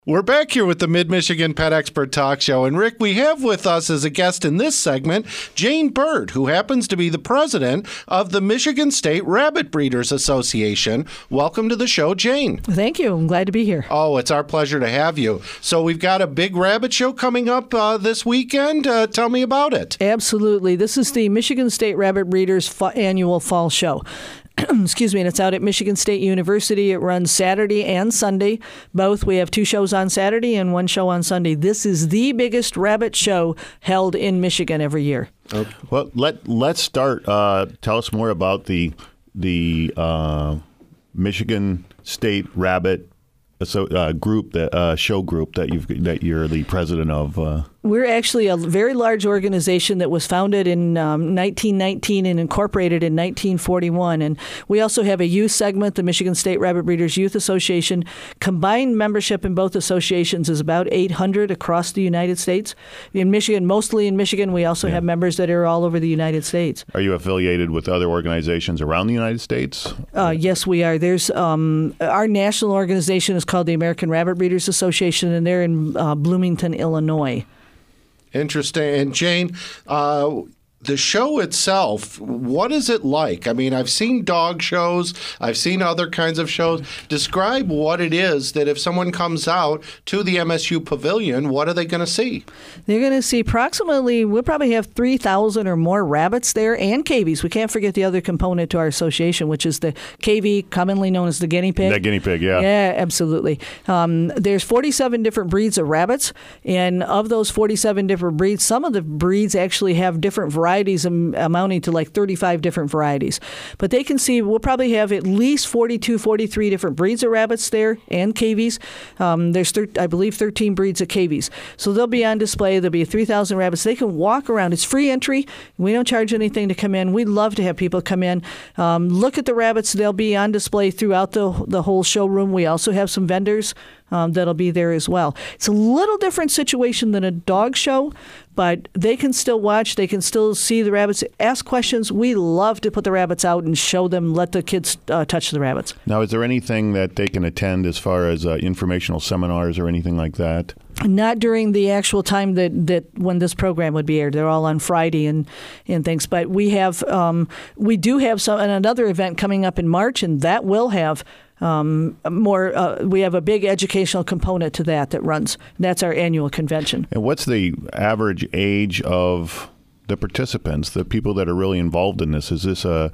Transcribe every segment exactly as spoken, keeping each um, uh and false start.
We're back here with the Mid-Michigan Pet Expert Talk Show. And Rick, we have with us as a guest in this segment, Jane Bird, who happens to be the president of the Michigan State Rabbit Breeders Association. Welcome to the show, Jane. Thank you. I'm glad to be here. Oh, it's our pleasure to have you. So we've got a big rabbit show coming up uh, this weekend. Uh, tell me about it. Absolutely. This is the Michigan State Rabbit Breeders fa- annual fall show. Excuse me, and it's out at Michigan State University. It runs Saturday and Sunday, both. We have two shows on Saturday and one show on Sunday. This is the biggest rabbit show held in Michigan every year. Okay. Well, let let's start. Uh, tell us more about the the uh, Michigan State Rabbit So, uh, group, that uh, show group that you've that you're the president of. Uh. We're actually a very large organization that was founded in um, nineteen nineteen and incorporated in nineteen forty-one. And we also have a youth segment, the Michigan State Rabbit Breeders Youth Association. Combined membership in both associations is about eight hundred across the United States. In Michigan, mostly in Michigan, we also yeah. have members that are all over the United States. Are you affiliated with other organizations around the United States? Uh, yes, we are. There's um, our national organization is called the American Rabbit Breeders Association, and they're in uh, Bloomington, Illinois. Interesting. And Jane, uh, the show itself, what is it like? I mean, I've seen dog shows. I've seen other kinds of shows. Describe what it is that if someone comes out to the M S U Pavilion, what are they going to see? They're going to see approximately, we'll probably have three thousand or more rabbits there and K Vs. We can't forget the other component to our association, which is the K V, commonly known as the guinea pig. The guinea pig, yeah. Yeah, absolutely. Um, there's forty-seven different breeds of rabbits, and of those forty-seven different breeds, some of the breeds actually have different varieties. varieties amounting to like thirty-five different varieties. But they can see we'll probably have at least forty-two, forty-three different breeds of rabbits there and K Vs. Um, there's, thir- I believe, thirteen breeds of K Vs. So they'll be on display. There'll be three thousand rabbits. They can walk around. It's free entry. We don't charge anything to come in. We'd love to have people come in, um, look at the rabbits. They'll be on display throughout the, the whole showroom. We also have some vendors Um, that'll be there as well. It's a little different situation than a dog show, but they can still watch. They can still see the rabbits, ask questions. We love to put the rabbits out and show them, let the kids uh, touch the rabbits. Now, is there anything that they can attend as far as uh, informational seminars or anything like that? Not during the actual time that, that when this program would be aired. They're all on Friday and, and things. But we have um, we do have some another event coming up in March, and that will have Um, more, uh, we have a big educational component to that that runs. That's our annual convention. And what's the average age of the participants, the people that are really involved in this? Is this a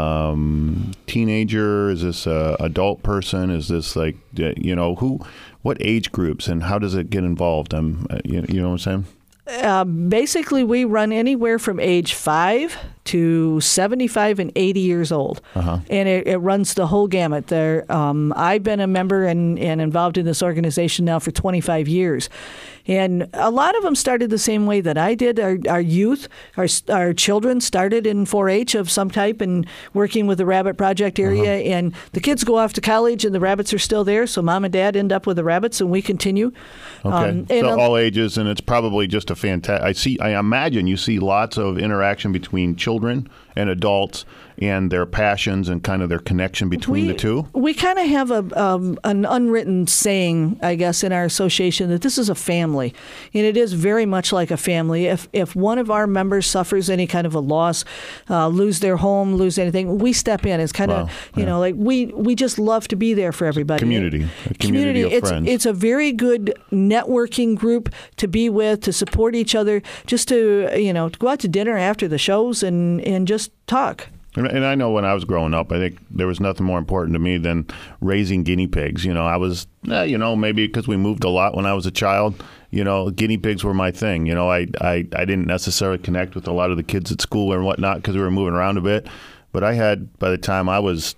um, teenager? Is this a adult person? Is this like, you know, who, what age groups and how does it get involved? Um, you, you know what I'm saying? Uh, basically, we run anywhere from age five to seventy-five and eighty years old. Uh-huh. And it, it runs the whole gamut. There, um, I've been a member and, and involved in this organization now for twenty-five years. And a lot of them started the same way that I did. Our, our youth, our our children started in four H of some type and working with the Rabbit Project area. Uh-huh. And the kids go off to college and the rabbits are still there. So mom and dad end up with the rabbits and we continue. Okay. Um, so and, all ages, and it's probably just a fantastic. I see. I imagine you see lots of interaction between children and adults and their passions and kind of their connection between we, the two? We kind of have a um, an unwritten saying, I guess, in our association that this is a family. And it is very much like a family. If if one of our members suffers any kind of a loss, uh, lose their home, lose anything, we step in. It's kind of, wow. you yeah. know, like we, we just love to be there for everybody. Community. A community, community of it's, friends. It's a very good networking group to be with, to support each other, just to, you know, to go out to dinner after the shows and, and just talk. And I know when I was growing up, I think there was nothing more important to me than raising guinea pigs. You know, I was, eh, you know, maybe because we moved a lot when I was a child, you know, guinea pigs were my thing. You know, I, I, I didn't necessarily connect with a lot of the kids at school and whatnot because we were moving around a bit. But I had, by the time I was,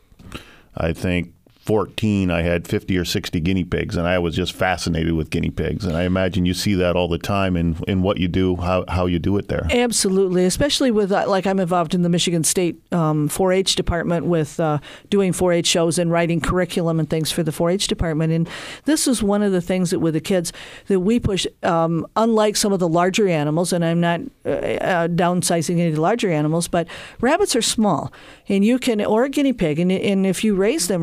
I think, fourteen, I had fifty or sixty guinea pigs, and I was just fascinated with guinea pigs. And I imagine you see that all the time in, in what you do, how, how you do it there. Absolutely, especially with, uh, like I'm involved in the Michigan State um, four H department with uh, doing four H shows and writing curriculum and things for the four H department. And this is one of the things that with the kids that we push, um, unlike some of the larger animals, and I'm not uh, uh, downsizing any of the larger animals, but rabbits are small. And you can, or a guinea pig, and, and if you raise them, Rick, you know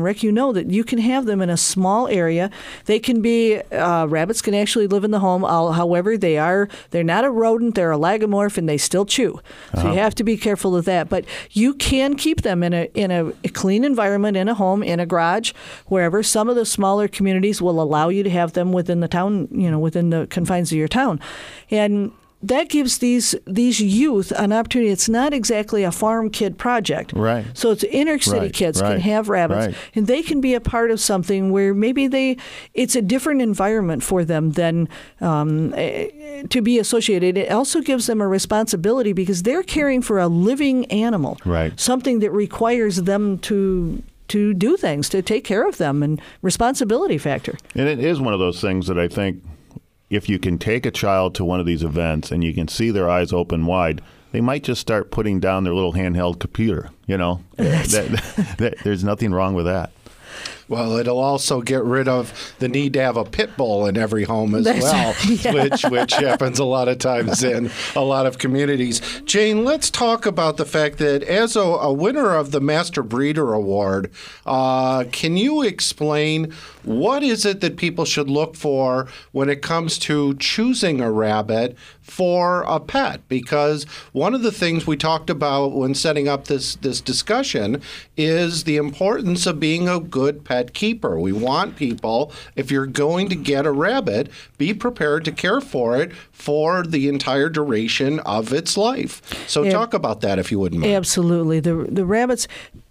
know that you can have them in a small area. They can be uh, rabbits can actually live in the home. However, they are they're not a rodent. They're a lagomorph, and they still chew. So uh-huh. you have to be careful of that. But you can keep them in a in a clean environment, in a home, in a garage, wherever. Some of the smaller communities will allow you to have them within the town, you know, within the confines of your town, and that gives these these youth an opportunity. It's not exactly a farm kid project. Right. So it's inner city right. kids right. can have rabbits, right. and they can be a part of something where maybe they it's a different environment for them than um, to be associated. It also gives them a responsibility because they're caring for a living animal, right. something that requires them to to do things, to take care of them, and responsibility factor. And it is one of those things that I think, if you can take a child to one of these events and you can see their eyes open wide, they might just start putting down their little handheld computer. You know, that, that, that, there's nothing wrong with that. Well, it'll also get rid of the need to have a pit bull in every home as That's, well, yeah. which which happens a lot of times in a lot of communities. Jane, let's talk about the fact that as a, a winner of the Master Breeder Award, uh, can you explain what is it that people should look for when it comes to choosing a rabbit for a pet? Because one of the things we talked about when setting up this, this discussion is the importance of being a good pet keeper. We want people, if you're going to get a rabbit, be prepared to care for it for the entire duration of its life. So yeah. talk about that if you wouldn't mind. Absolutely. The the rabbits...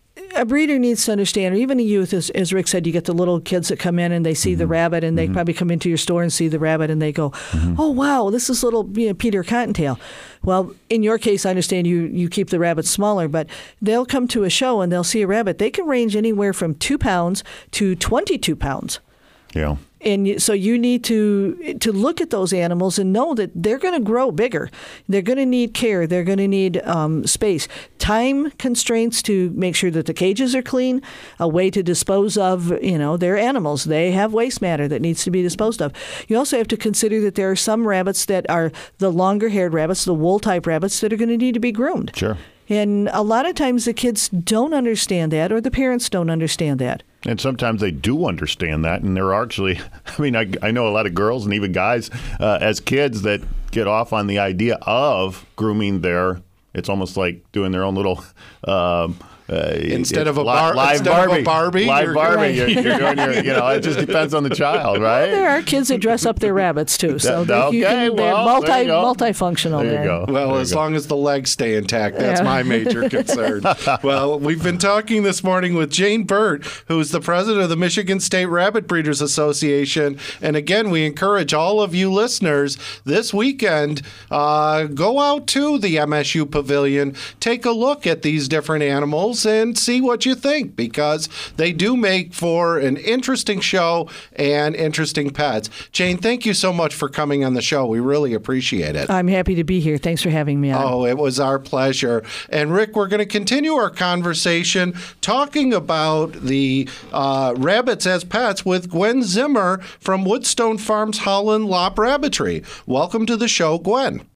A breeder needs to understand, or even a youth, as, as Rick said, you get the little kids that come in and they see mm-hmm. the rabbit, and they mm-hmm. probably come into your store and see the rabbit, and they go, mm-hmm. oh, wow, this is little you know, Peter Cottontail. Well, in your case, I understand you, you keep the rabbits smaller, but they'll come to a show and they'll see a rabbit. They can range anywhere from two pounds to twenty-two pounds. Yeah. And you, so you need to to look at those animals and know that they're going to grow bigger. They're going to need care. They're going to need um, space. Time constraints to make sure that the cages are clean, a way to dispose of, you know, their animals. They have waste matter that needs to be disposed of. You also have to consider that there are some rabbits that are the longer-haired rabbits, the wool-type rabbits, that are going to need to be groomed. Sure. And a lot of times the kids don't understand that, or the parents don't understand that. And sometimes they do understand that, and they're actually, I mean, I, I know a lot of girls and even guys uh, as kids that get off on the idea of grooming their, it's almost like doing their own little, um, uh, instead of a li- bar, live instead Barbie, of a Barbie, live you're, Barbie, right. you're, you're doing your, you know, it just depends on the child, right? Well, there are kids that dress up their rabbits too, so That- they, you okay, can, they're well, multi there you go. multifunctional. There you there. go. Well, There you as go. long as the legs stay intact, that's Yeah. my major concern. Well, we've been talking this morning with Jane Burt, who's the president of the Michigan State Rabbit Breeders Association. And again, we encourage all of you listeners this weekend, uh, go out to the M S U Pavilion, take a look at these different animals and see what you think, because they do make for an interesting show and interesting pets. Jane, thank you so much for coming on the show. We really appreciate it. I'm happy to be here. Thanks for having me on. Oh, it was our pleasure. And Rick, we're going to continue our conversation talking about the uh, rabbits as pets with Gwen Zimmer from Woodstone Farms Holland Lop Rabbitry. Welcome to the show, Gwen.